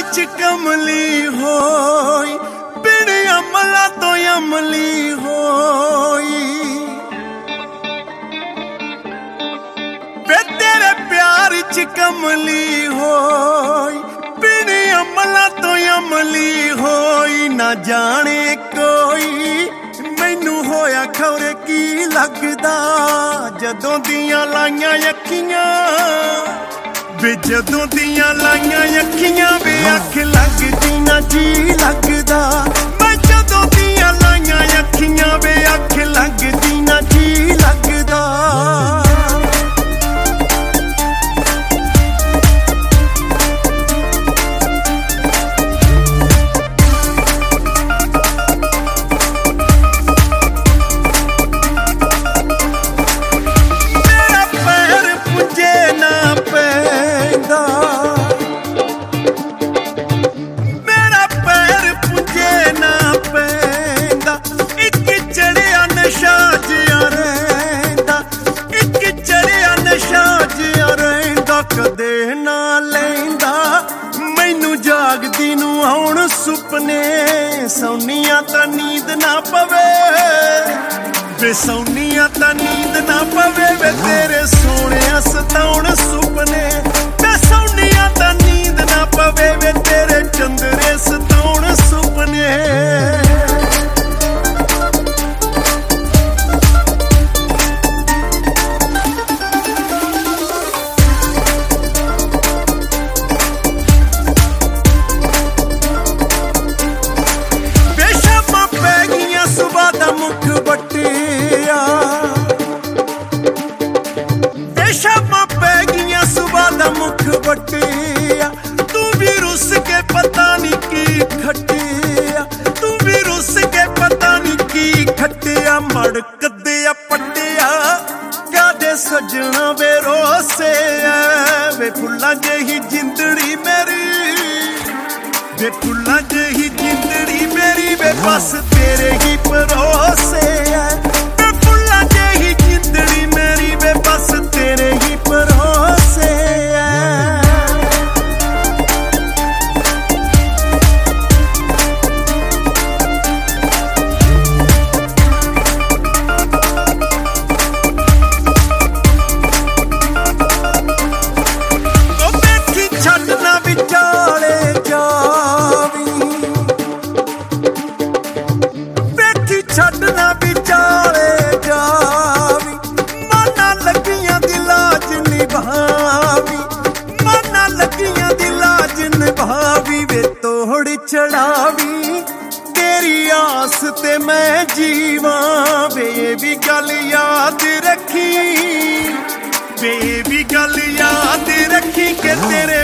च कमली होई बिन अमला तो अमली होई वे तेरे प्यार च कमली होई बिन अमला तो अमली होई ना जाने कोई मैनू होया खौरे की लगदा जदों दियां लाइयां अखियां वे जदों दियां लाइयां अखियां वे अख लगदी ना जी लगदा मैं जदों दियां लाइयां अखियां वे अख लगदी ना जी लगदा कदे ना लैंदा मैनू जागदी नू आउण सुपने सौनिया तां नींद ना पवे वे सौनिया तां नींद ना पवे वे तेरे सोने सताउण सुपने वे सौनिया तां नींद ना पवे वे तेरे चंदरे सताउण सुपने मुख बटिया तू भी रुस के पता नहीं की खटिया तू भी रुस के पता नहीं की खटिया मड़क दिया पटिया गादे सजना वे रोसे वे फुल्ला जेही जिंदड़ी मेरी वे फुल्ला जेही जिंदड़ी मेरी वे बस तेरे ही परोसे वे फुल्ला जेही जिंदड़ी मेरी वे बस तेरे ही परोसे छड़ना विचाले जावी माना लगियां दी लाज निभावी माना लगियां दी लाज निभावी वे तोड़ चढ़ावी तेरी आस ते मैं जीवा वे भी गल याद रखी वे भी गल याद रखी के तेरे